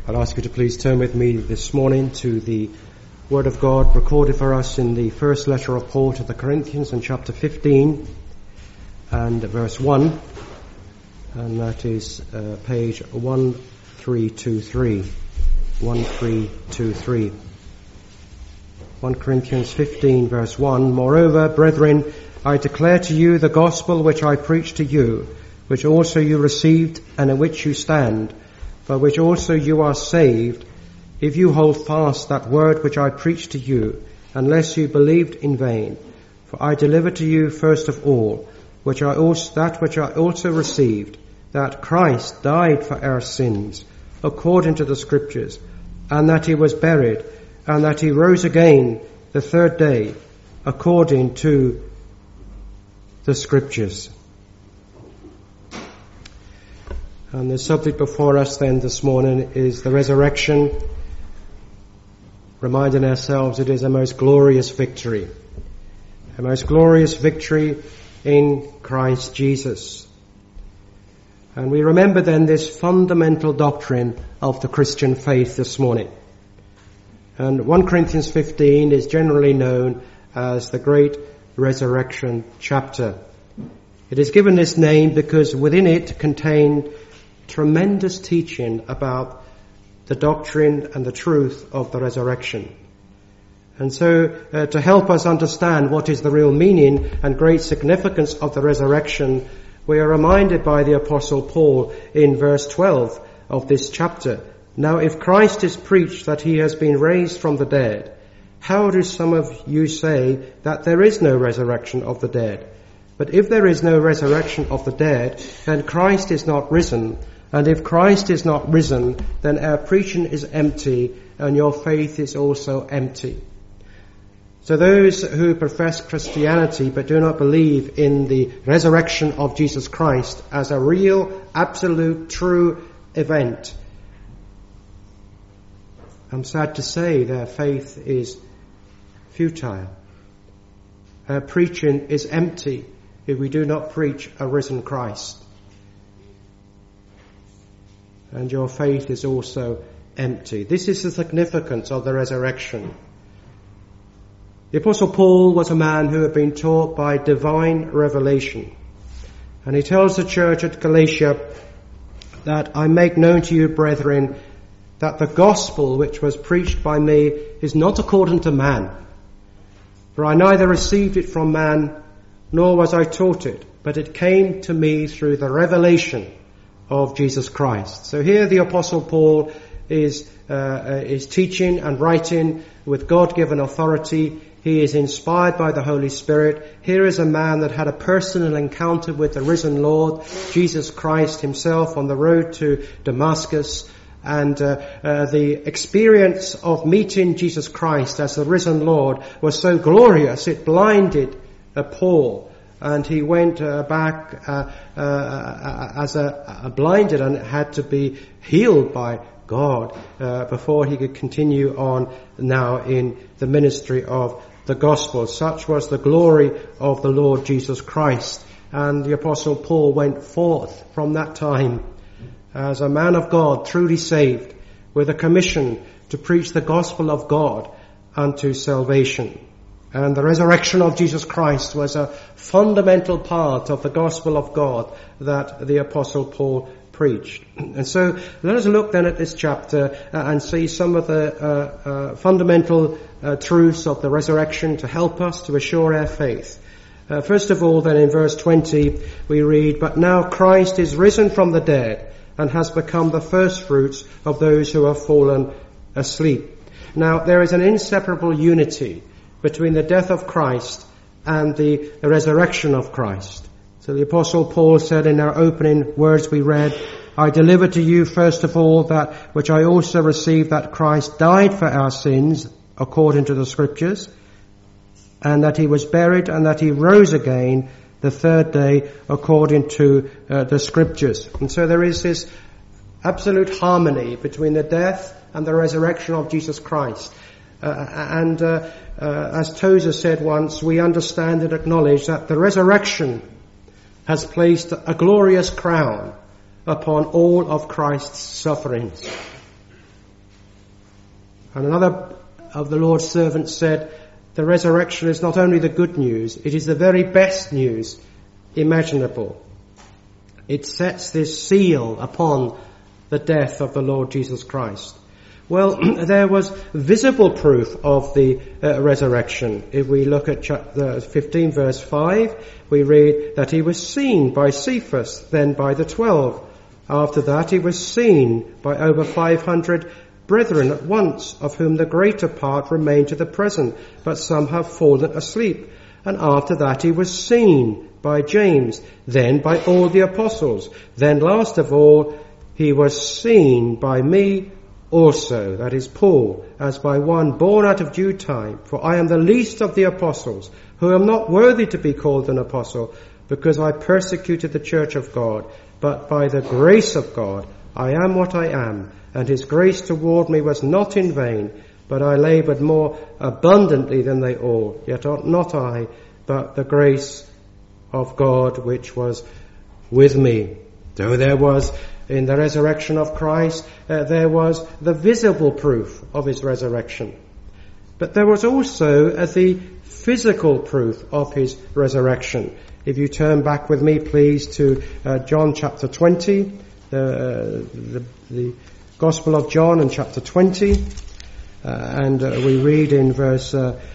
I'll ask you to please turn with me this morning to the Word of God recorded for us in the first letter of Paul to the Corinthians in chapter 15 and verse 1, and that is page 1323. 1323. 1 Corinthians 15 verse 1. Moreover, brethren, I declare to you the gospel which I preached to you, which also you received and in which you stand, by which also you are saved, if you hold fast that word which I preached to you, unless you believed in vain. For I delivered to you first of all, which I also received, that Christ died for our sins, according to the Scriptures, and that he was buried, and that he rose again the third day, according to the Scriptures. And the subject before us then this morning is the resurrection, reminding ourselves it is a most glorious victory. A most glorious victory in Christ Jesus. And we remember then this fundamental doctrine of the Christian faith this morning. And 1 Corinthians 15 is generally known as the Great Resurrection chapter. It is given this name because within it contained tremendous teaching about the doctrine and the truth of the resurrection. And so to help us understand what is the real meaning and great significance of the resurrection, we are reminded by the Apostle Paul in verse 12 of this chapter. Now if Christ is preached that he has been raised from the dead, how do some of you say that there is no resurrection of the dead? But if there is no resurrection of the dead, then Christ is not risen. And if Christ is not risen, then our preaching is empty, and your faith is also empty. So those who profess Christianity but do not believe in the resurrection of Jesus Christ as a real, absolute, true event, I'm sad to say their faith is futile. Our preaching is empty if we do not preach a risen Christ. And your faith is also empty. This is the significance of the resurrection. The Apostle Paul was a man who had been taught by divine revelation. And he tells the church at Galatia that I make known to you, brethren, that the gospel which was preached by me is not according to man. For I neither received it from man, nor was I taught it, but it came to me through the revelation of Jesus Christ. So here the Apostle Paul is teaching and writing with God-given authority. He is inspired by the Holy Spirit. Here is a man that had a personal encounter with the risen Lord, Jesus Christ himself, on the road to Damascus. And the experience of meeting Jesus Christ as the risen Lord was so glorious, it blinded Paul. And he went back as a blinded and had to be healed by God before he could continue on now in the ministry of the gospel. Such was the glory of the Lord Jesus Christ. And the Apostle Paul went forth from that time as a man of God, truly saved, with a commission to preach the gospel of God unto salvation. And the resurrection of Jesus Christ was a fundamental part of the gospel of God that the Apostle Paul preached. And so let us look then at this chapter and see some of the fundamental truths of the resurrection to help us to assure our faith. First of all, then in verse 20 we read, But now Christ is risen from the dead and has become the firstfruits of those who have fallen asleep. Now there is an inseparable unity between the death of Christ and the resurrection of Christ. So the Apostle Paul said in our opening words we read, I delivered to you first of all that which I also received, that Christ died for our sins according to the Scriptures, and that he was buried, and that he rose again the third day according to the Scriptures. And so there is this absolute harmony between the death and the resurrection of Jesus Christ. As Tozer said once, we understand and acknowledge that the resurrection has placed a glorious crown upon all of Christ's sufferings. And another of the Lord's servants said, the resurrection is not only the good news, it is the very best news imaginable. It sets this seal upon the death of the Lord Jesus Christ. Well, there was visible proof of the resurrection. If we look at chapter 15 verse 5, we read that he was seen by Cephas, then by the 12. After that he was seen by over 500 brethren at once, of whom the greater part remain to the present, but some have fallen asleep. And after that he was seen by James, then by all the apostles. Then last of all he was seen by me also, that is Paul, as by one born out of due time. For I am the least of the apostles, who am not worthy to be called an apostle, because I persecuted the church of God. But by the grace of God I am what I am, and his grace toward me was not in vain, but I laboured more abundantly than they all. Yet not I, but the grace of God which was with me. So there was, in the resurrection of Christ, there was the visible proof of his resurrection. But there was also the physical proof of his resurrection. If you turn back with me, please, to John chapter 20, the Gospel of John and chapter 20, and we read in verse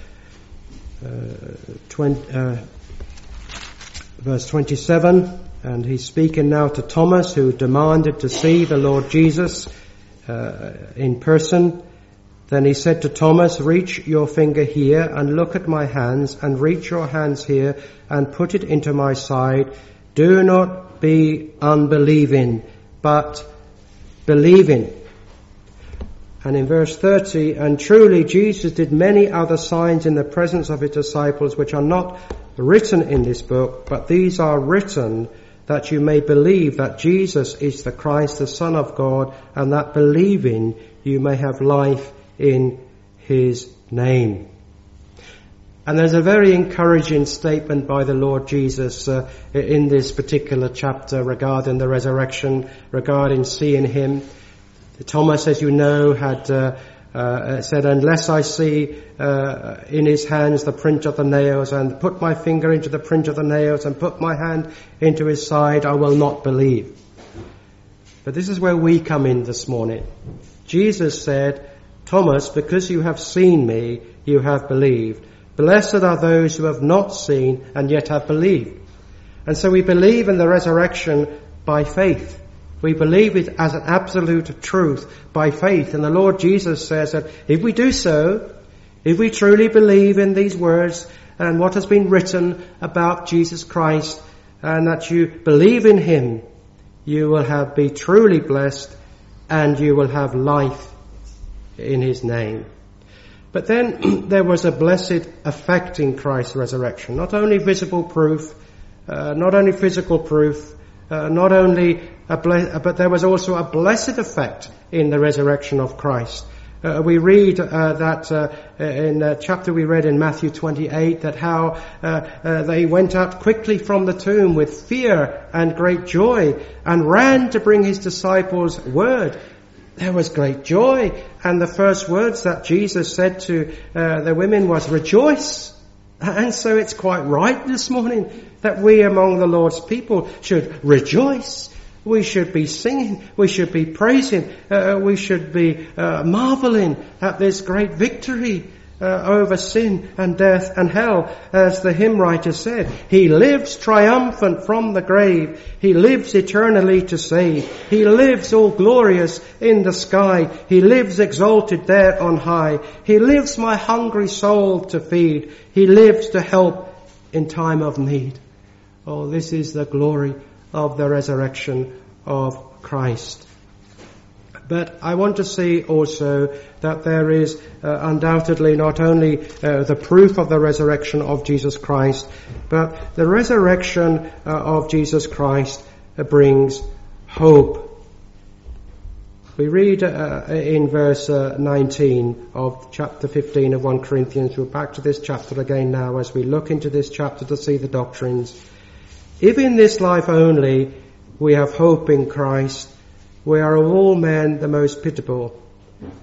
27, and he's speaking now to Thomas, who demanded to see the Lord Jesus in person. Then he said to Thomas, reach your finger here and look at my hands, and reach your hands here and put it into my side. Do not be unbelieving, but believing. And in verse 30, and truly Jesus did many other signs in the presence of his disciples, which are not written in this book, but these are written that you may believe that Jesus is the Christ, the Son of God, and that believing you may have life in his name. And there's a very encouraging statement by the Lord Jesus in this particular chapter regarding the resurrection, regarding seeing him. Thomas, as you know, had said, unless I see in his hands the print of the nails, and put my finger into the print of the nails, and put my hand into his side, I will not believe. But this is where we come in this morning. Jesus said, Thomas, because you have seen me, you have believed. Blessed are those who have not seen and yet have believed. And so we believe in the resurrection by faith. We believe it as an absolute truth by faith. And the Lord Jesus says that if we do so, if we truly believe in these words and what has been written about Jesus Christ, and that you believe in him, you will be truly blessed, and you will have life in his name. But then there was a blessed effect in Christ's resurrection. Not only visible proof, not only physical proof, but there was also a blessed effect in the resurrection of Christ. We read that in the chapter we read in Matthew 28, that how they went out quickly from the tomb with fear and great joy, and ran to bring his disciples word. There was great joy, and the first words that Jesus said to the women was, rejoice. And so it's quite right this morning that we among the Lord's people should rejoice. We should be singing, we should be praising, we should be marveling at this great victory over sin and death and hell. As the hymn writer said, he lives triumphant from the grave, he lives eternally to save, he lives all glorious in the sky, he lives exalted there on high, he lives my hungry soul to feed, he lives to help in time of need. Oh, this is the glory of the resurrection of Christ. But I want to see also that there is undoubtedly not only the proof of the resurrection of Jesus Christ, but the resurrection of Jesus Christ brings hope. We read in verse 19 of chapter 15 of 1 Corinthians. We're back to this chapter again now as we look into this chapter to see the doctrines. If in this life only we have hope in Christ, we are of all men the most pitiable.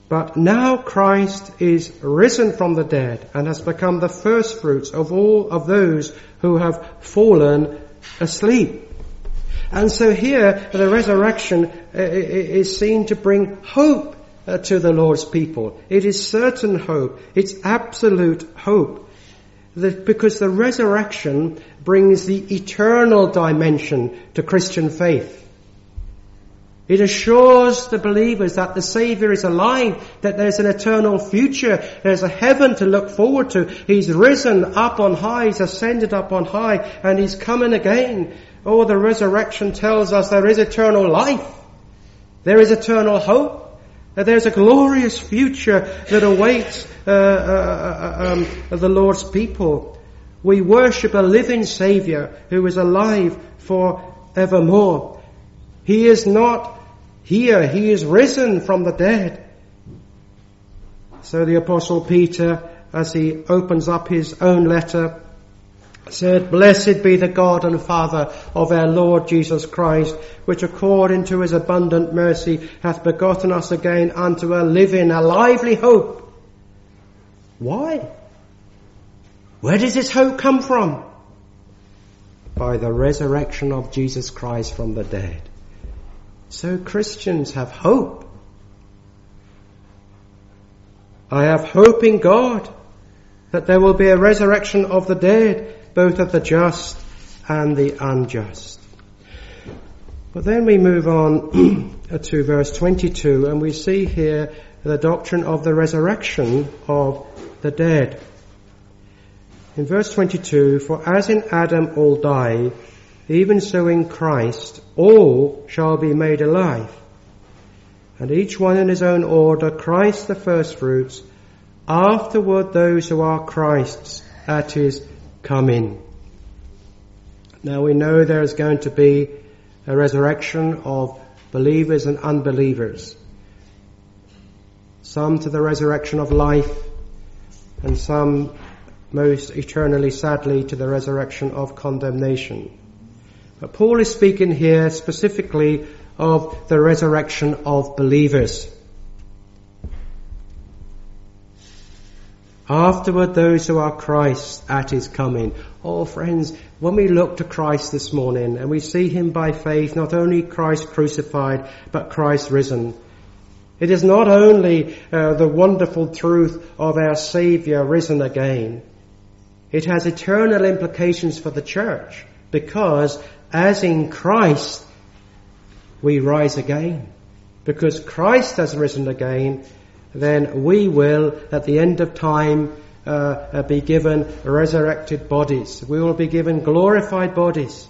But now Christ is risen from the dead and has become the first fruits of all of those who have fallen asleep. And so here the resurrection is seen to bring hope to the Lord's people. It is certain hope. It's absolute hope. Because the resurrection brings the eternal dimension to Christian faith. It assures the believers that the Saviour is alive, that there's an eternal future, there's a heaven to look forward to. He's risen up on high, He's ascended up on high, and He's coming again. Oh, the resurrection tells us there is eternal life. There is eternal hope. There's a glorious future that awaits the Lord's people. We worship a living Saviour who is alive for evermore. He is not here, He is risen from the dead. So the Apostle Peter, as he opens up his own letter, said, "Blessed be the God and Father of our Lord Jesus Christ, which according to His abundant mercy hath begotten us again unto a living, a lively hope." Why? Where does this hope come from? By the resurrection of Jesus Christ from the dead. So Christians have hope. I have hope in God that there will be a resurrection of the dead, both of the just and the unjust. But then we move on to verse 22, and we see here the doctrine of the resurrection of the dead. In verse 22, "For as in Adam all die, even so in Christ all shall be made alive. And each one in his own order, Christ the firstfruits, afterward those who are Christ's at His coming." Now we know there is going to be a resurrection of believers and unbelievers. Some to the resurrection of life, and some most eternally, sadly, to the resurrection of condemnation. But Paul is speaking here specifically of the resurrection of believers. Afterward, those who are Christ at His coming. Oh, friends, when we look to Christ this morning and we see Him by faith, not only Christ crucified, but Christ risen. It is not only the wonderful truth of our Saviour risen again. It has eternal implications for the church, because as in Christ we rise again. Because Christ has risen again, then we will, at the end of time, be given resurrected bodies. We will be given glorified bodies.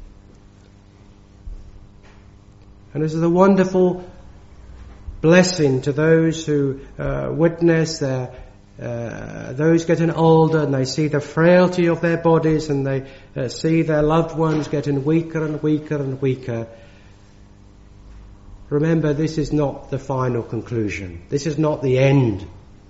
And this is a wonderful blessing to those who witness those getting older, and they see the frailty of their bodies, and they see their loved ones getting weaker and weaker and weaker. Remember, this is not the final conclusion. This is not the end.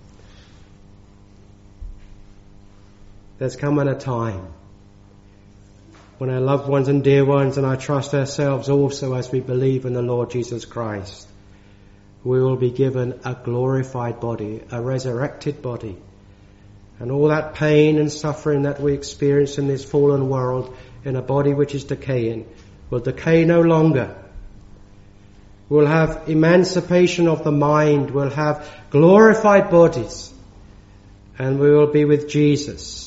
There's coming a time when our loved ones and dear ones, and I trust ourselves also as we believe in the Lord Jesus Christ, we will be given a glorified body, a resurrected body. And all that pain and suffering that we experience in this fallen world, in a body which is decaying, will decay no longer. We'll have emancipation of the mind. We'll have glorified bodies. And we will be with Jesus.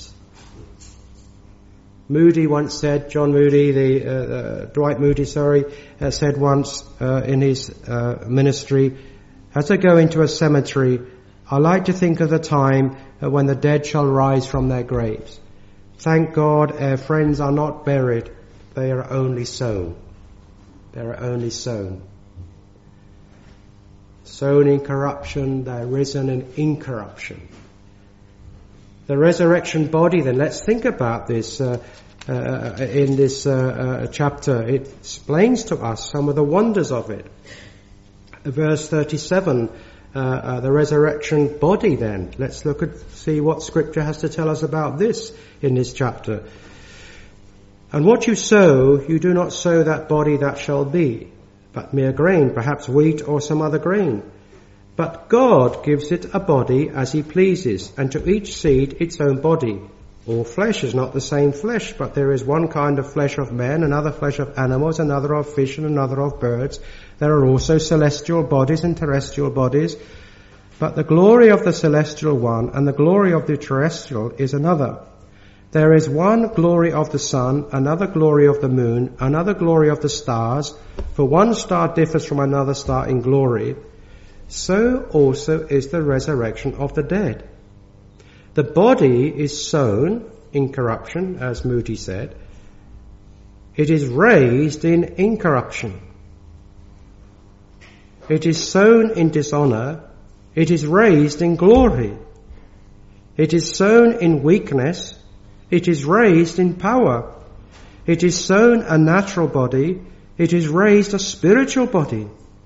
Moody once said, John Moody, Dwight Moody, said once in his ministry, "As I go into a cemetery, I like to think of the time when the dead shall rise from their graves. Thank God our friends are not buried, they are only sown. They are only sown. Sown in corruption, they are risen in incorruption." The resurrection body, then, let's think about this in this chapter. It explains to us some of the wonders of it. Verse 37, the resurrection body then. Let's see what Scripture has to tell us about this in this chapter. "And what you sow, you do not sow that body that shall be, but mere grain, perhaps wheat or some other grain. But God gives it a body as he pleases, and to each seed its own body. All flesh is not the same flesh, but there is one kind of flesh of men, another flesh of animals, another of fish, and another of birds. There are also celestial bodies and terrestrial bodies, but the glory of the celestial one and the glory of the terrestrial is another. There is one glory of the sun, another glory of the moon, another glory of the stars, for one star differs from another star in glory. So also is the resurrection of the dead. The body is sown in corruption, as Moody said. It is raised in incorruption. It is sown in dishonor. It is raised in glory. It is sown in weakness. It is raised in power. It is sown a natural body. It is raised a spiritual body.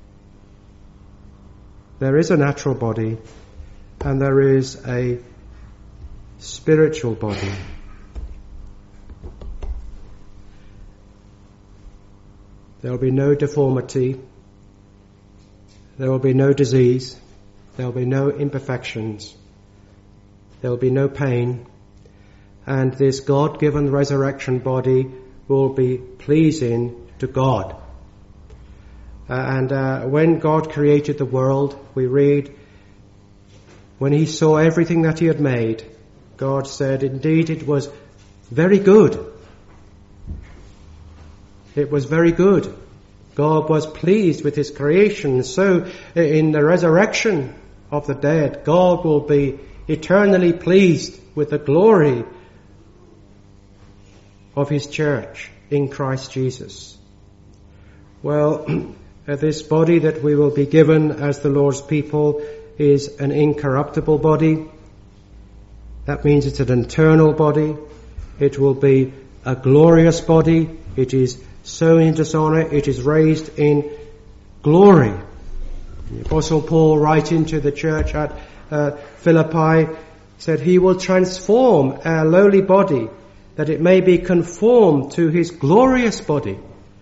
There is a natural body and there is a spiritual body. There will be no deformity. There will be no disease. There will be no imperfections. There will be no pain. And this God-given resurrection body will be pleasing to God. When God created the world, we read, when he saw everything that he had made, God said, indeed it was very good. It was very good. God was pleased with his creation. So in the resurrection of the dead, God will be eternally pleased with the glory of his church in Christ Jesus. Well, this body that we will be given as the Lord's people is an incorruptible body. That means it's an eternal body. It will be a glorious body. It is sown in dishonor. It is raised in glory. The Apostle Paul, writing to the church at Philippi, said he will transform our lowly body that it may be conformed to his glorious body.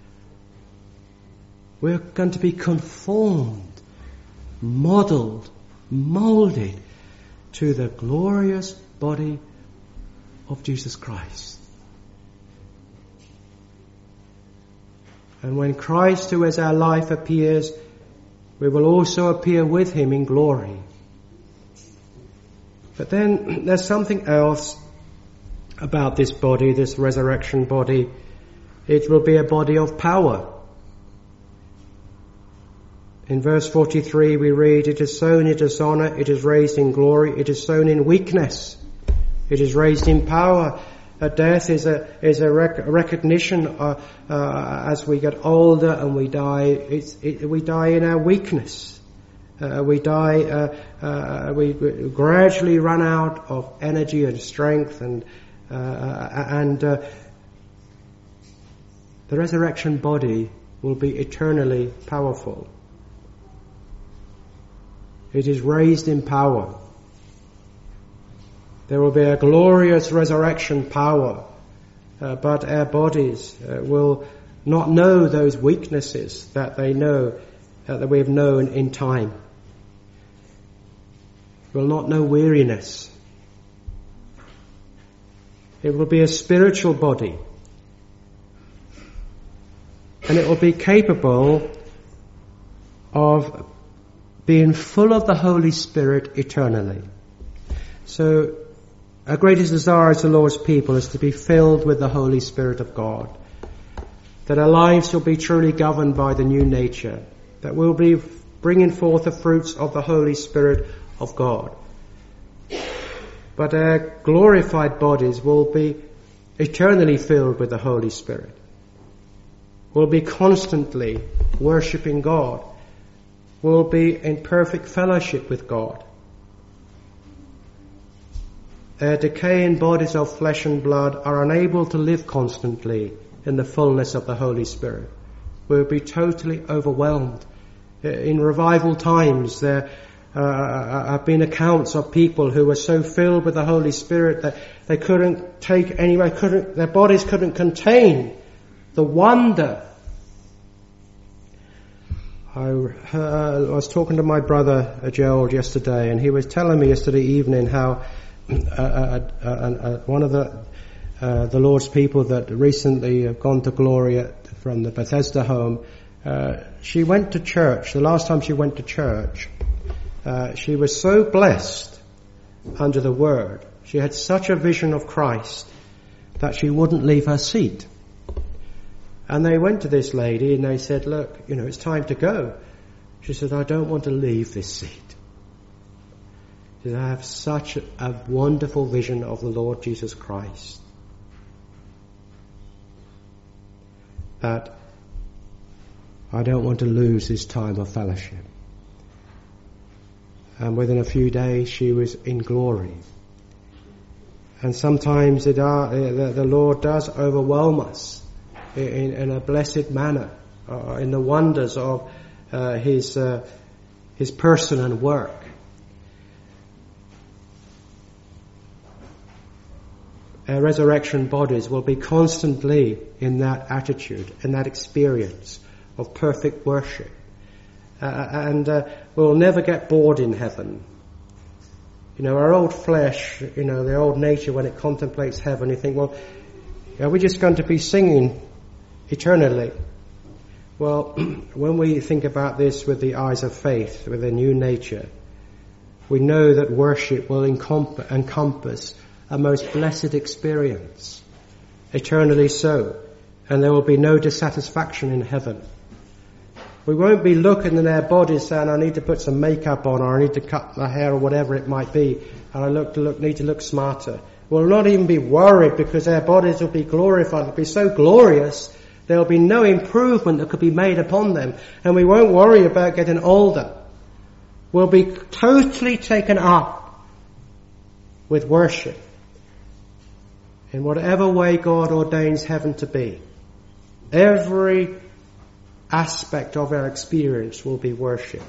We're going to be conformed, modeled, molded to the glorious body of Jesus Christ. And when Christ, who is our life, appears, we will also appear with him in glory. But then there's something else about this body, this resurrection body. It will be a body of power. In verse 43 we read, it is sown in dishonor, it is raised in glory, it is sown in weakness, it is raised in power. Death is a recognition as we get older and we die. We die in our weakness. We we gradually run out of energy and strength, and the resurrection body will be eternally powerful. It is raised in power. There will be a glorious resurrection power, but our bodies will not know those weaknesses that they know, that we have known in time. Will not know weariness. It will be a spiritual body, and it will be capable of being full of the Holy Spirit eternally. So our greatest desire as the Lord's people is to be filled with the Holy Spirit of God, that our lives will be truly governed by the new nature, that we'll be bringing forth the fruits of the Holy Spirit of God. But our glorified bodies will be eternally filled with the Holy Spirit. We'll be constantly worshipping God. We'll be in perfect fellowship with God. Our decaying bodies of flesh and blood are unable to live constantly in the fullness of the Holy Spirit. We'll be totally overwhelmed. In revival times, there have been accounts of people who were so filled with the Holy Spirit that they couldn't take anywhere, their bodies couldn't contain the wonder I was talking to my brother Gerald yesterday, and he was telling me yesterday evening how one of the Lord's people that recently have gone to glory from the Bethesda home, she went to church. The last time she went to church, she was so blessed under the Word. She had such a vision of Christ that she wouldn't leave her seat. And they went to this lady and they said, look, it's time to go. She said, I don't want to leave this seat. She said, I have such a wonderful vision of the Lord Jesus Christ that I don't want to lose this time of fellowship. And within a few days she was in glory. And sometimes the Lord does overwhelm us in a blessed manner, in the wonders of His person and work. Our resurrection bodies will be constantly in that attitude, in that experience of perfect worship. And we'll never get bored in heaven. Our old flesh, the old nature, when it contemplates heaven, you think, well, are we just going to be singing eternally? Well, when we think about this with the eyes of faith, with a new nature, we know that worship will encompass a most blessed experience, eternally so, and there will be no dissatisfaction in heaven. We won't be looking in our bodies saying, I need to put some makeup on, or I need to cut my hair, or whatever it might be, and I need to look smarter. We'll not even be worried because our bodies will be glorified. It'll be so glorious, there'll be no improvement that could be made upon them, and we won't worry about getting older. We'll be totally taken up with worship in whatever way God ordains heaven to be. Every aspect of our experience will be worship.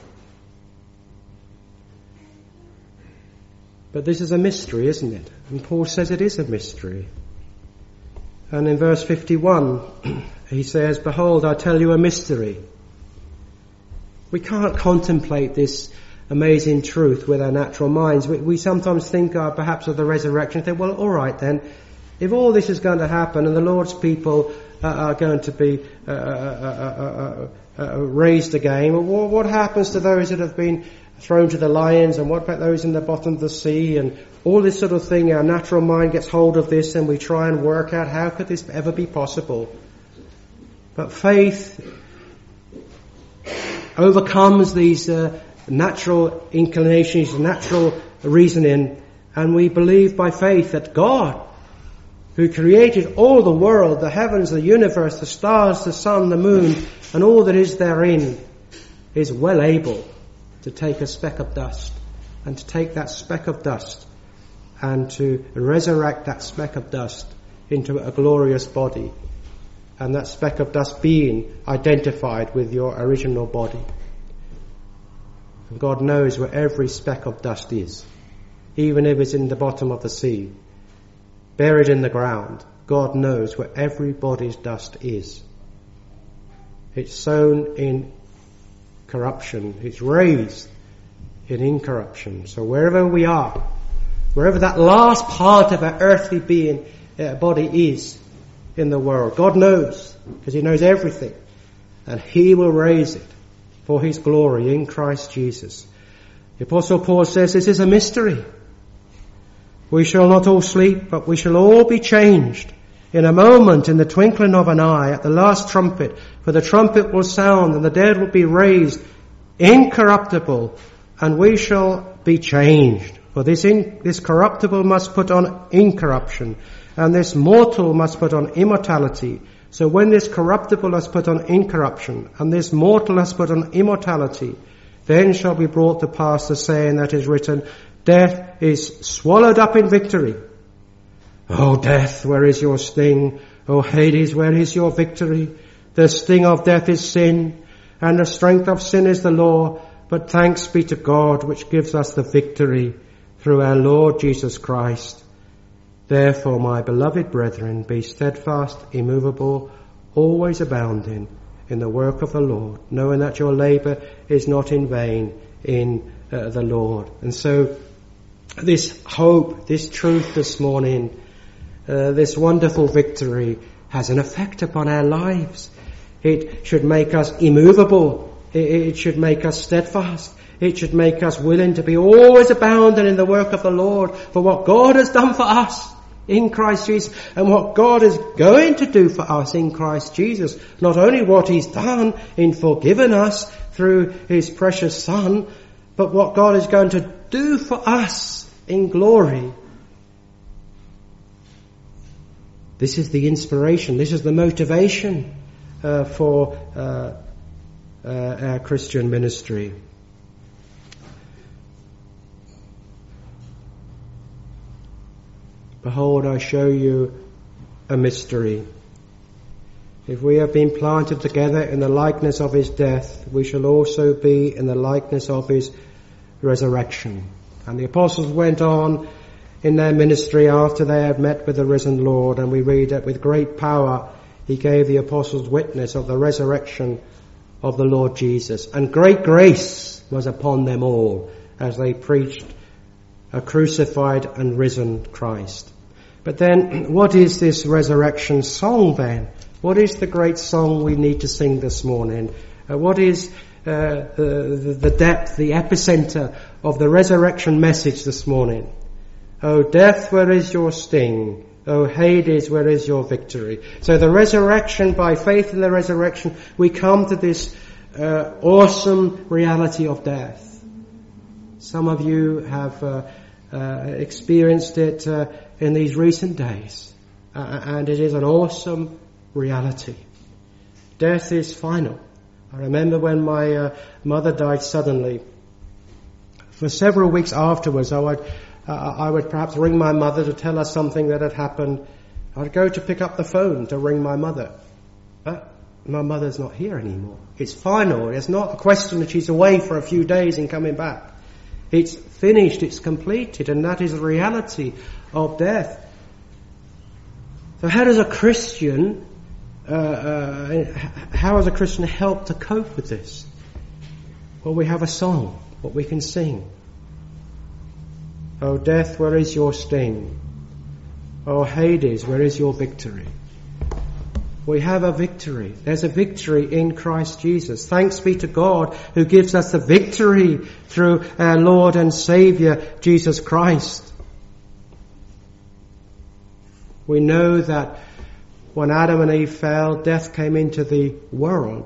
But this is a mystery, isn't it? And Paul says it is a mystery. And in verse 51, he says, behold, I tell you a mystery. We can't contemplate this amazing truth with our natural minds. We sometimes think perhaps of the resurrection, think, well, all right then, if all this is going to happen and the Lord's people are going to be raised again, what happens to those that have been thrown to the lions, and what about those in the bottom of the sea, and all this sort of thing? Our natural mind gets hold of this and we try and work out how could this ever be possible. But faith overcomes these natural inclinations, natural reasoning, and we believe by faith that God, who created all the world, the heavens, the universe, the stars, the sun, the moon, and all that is therein, is well able to take a speck of dust, and to take that speck of dust and to resurrect that speck of dust into a glorious body, and that speck of dust being identified with your original body. And God knows where every speck of dust is, even if it's in the bottom of the sea, buried in the ground. God knows where every body's dust is. It's sown in corruption, it's raised in incorruption. So wherever we are, wherever that last part of our earthly being, body is in the world, God knows, because He knows everything, and He will raise it for His glory in Christ Jesus. The Apostle Paul says this is a mystery. We shall not all sleep, but we shall all be changed in a moment, in the twinkling of an eye, at the last trumpet. For the trumpet will sound, and the dead will be raised incorruptible, and we shall be changed. For this corruptible must put on incorruption, and this mortal must put on immortality. So when this corruptible has put on incorruption, and this mortal has put on immortality, then shall be brought to pass the saying that is written, death is swallowed up in victory. O death, where is your sting? O Hades, where is your victory? The sting of death is sin, and the strength of sin is the law. But thanks be to God, which gives us the victory through our Lord Jesus Christ. Therefore, my beloved brethren, be steadfast, immovable, always abounding in the work of the Lord, knowing that your labour is not in vain in the Lord. And so this hope, this truth this morning, this wonderful victory has an effect upon our lives. It should make us immovable. It should make us steadfast. It should make us willing to be always abounding in the work of the Lord for what God has done for us in Christ Jesus and what God is going to do for us in Christ Jesus. Not only what He's done in forgiving us through His precious Son, but what God is going to do for us in glory. This is the inspiration, this is the motivation for our Christian ministry. Behold, I show you a mystery. If we have been planted together in the likeness of His death, we shall also be in the likeness of His resurrection. And the apostles went on in their ministry after they had met with the risen Lord, and we read that with great power He gave the apostles witness of the resurrection of the Lord Jesus. And great grace was upon them all as they preached a crucified and risen Christ. But then, what is this resurrection song then? What is the great song we need to sing this morning? What is the depth, the epicenter of the resurrection message this morning? O death, where is your sting? O Hades, where is your victory? So the resurrection, by faith in the resurrection, we come to this awesome reality of death. Some of you have experienced it in these recent days, and it is an awesome reality. Death is final. I remember when my mother died suddenly. For several weeks afterwards, I would perhaps ring my mother to tell us something that had happened. I'd go to pick up the phone to ring my mother. But my mother's not here anymore. It's final. It's not a question that she's away for a few days and coming back. It's finished, it's completed, and that is the reality of death. So how does a Christian help to cope with this? Well, we have a song, what we can sing. O death, where is your sting? O Hades, where is your victory? We have a victory. There's a victory in Christ Jesus. Thanks be to God who gives us the victory through our Lord and Saviour, Jesus Christ. We know that when Adam and Eve fell, death came into the world.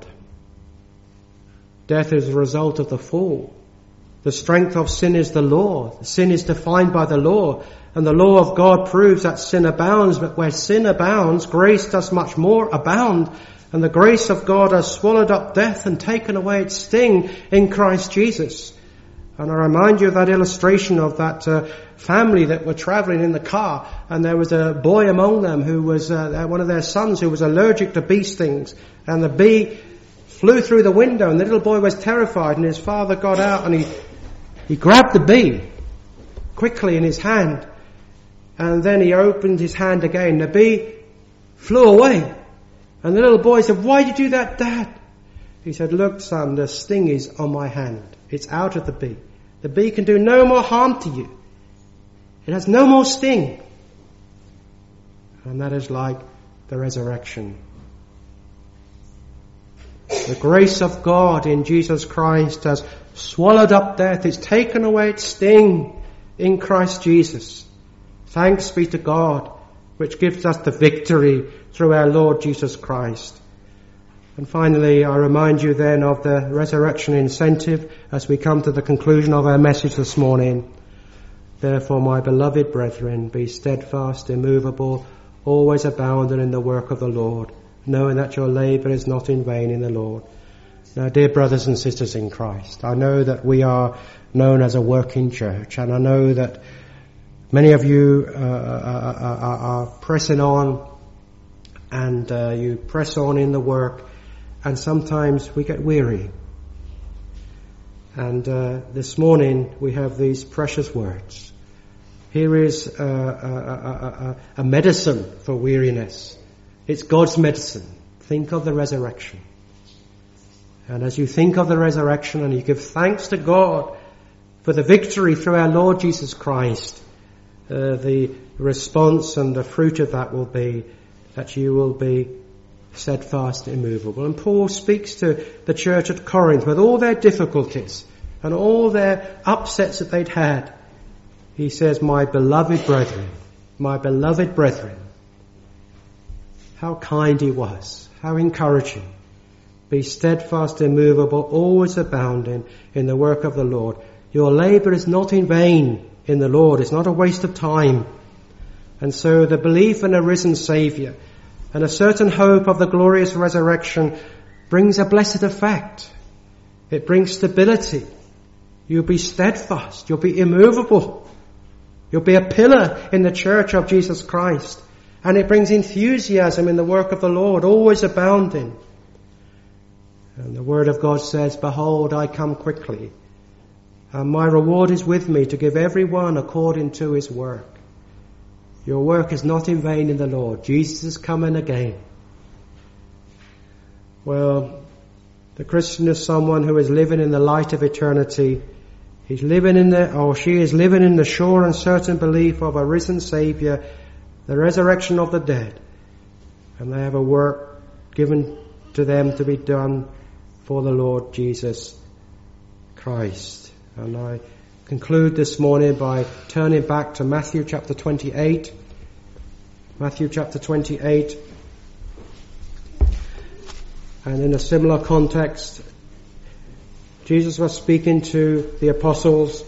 Death is a result of the fall. The strength of sin is the law. Sin is defined by the law. And the law of God proves that sin abounds, but where sin abounds, grace does much more abound. And the grace of God has swallowed up death and taken away its sting in Christ Jesus. And I remind you of that illustration of that family that were travelling in the car, and there was a boy among them who was one of their sons who was allergic to bee stings, and the bee flew through the window, and the little boy was terrified, and his father got out and he grabbed the bee quickly in his hand, and then he opened his hand again. The bee flew away, and the little boy said, "Why did you do that, Dad?" He said, "Look, son, the sting is on my hand. It's out of the bee. The bee can do no more harm to you. It has no more sting." And that is like the resurrection. The grace of God in Jesus Christ has swallowed up death. It's taken away its sting in Christ Jesus. Thanks be to God, which gives us the victory through our Lord Jesus Christ. And finally, I remind you then of the resurrection incentive as we come to the conclusion of our message this morning. Therefore, my beloved brethren, be steadfast, immovable, always abounding in the work of the Lord, knowing that your labour is not in vain in the Lord. Now, dear brothers and sisters in Christ, I know that we are known as a working church, and I know that many of you are pressing on, and you press on in the work, and sometimes we get weary. And this morning we have these precious words. Here is a medicine for weariness. It's God's medicine. Think of the resurrection. And as you think of the resurrection and you give thanks to God for the victory through our Lord Jesus Christ, the response and the fruit of that will be that you will be steadfast and immovable. And Paul speaks to the church at Corinth with all their difficulties and all their upsets that they'd had. He says, my beloved brethren, how kind he was, how encouraging. Be steadfast, immovable, always abounding in the work of the Lord. Your labour is not in vain in the Lord. It's not a waste of time. And so the belief in a risen Saviour and a certain hope of the glorious resurrection brings a blessed effect. It brings stability. You'll be steadfast. You'll be immovable. You'll be a pillar in the church of Jesus Christ. And it brings enthusiasm in the work of the Lord, always abounding. And the Word of God says, behold, I come quickly, and my reward is with me to give everyone according to his work. Your work is not in vain in the Lord. Jesus is coming again. Well, the Christian is someone who is living in the light of eternity. He's living she is living in the sure and certain belief of a risen Saviour, the resurrection of the dead. And they have a work given to them to be done for the Lord Jesus Christ. And I conclude this morning by turning back to Matthew chapter 28. Matthew chapter 28. And in a similar context, Jesus was speaking to the apostles,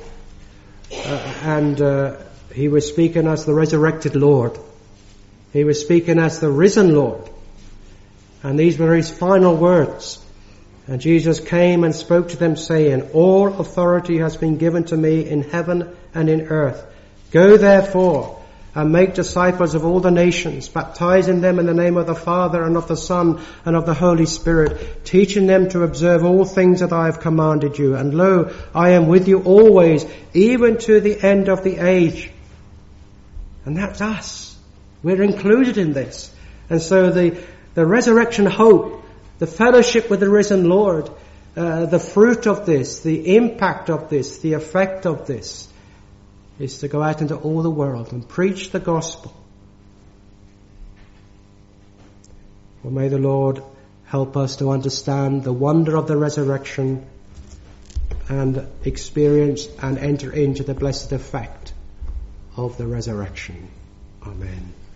and he was speaking as the resurrected Lord. He was speaking as the risen Lord. And these were his final words. And Jesus came and spoke to them, saying, all authority has been given to me in heaven and in earth. Go therefore and make disciples of all the nations, baptizing them in the name of the Father and of the Son and of the Holy Spirit, teaching them to observe all things that I have commanded you. And lo, I am with you always, even to the end of the age. And that's us. We're included in this. And so the resurrection hope, the fellowship with the risen Lord, the fruit of this, the impact of this, the effect of this, is to go out into all the world and preach the gospel. Well, may the Lord help us to understand the wonder of the resurrection and experience and enter into the blessed effect of the resurrection. Amen.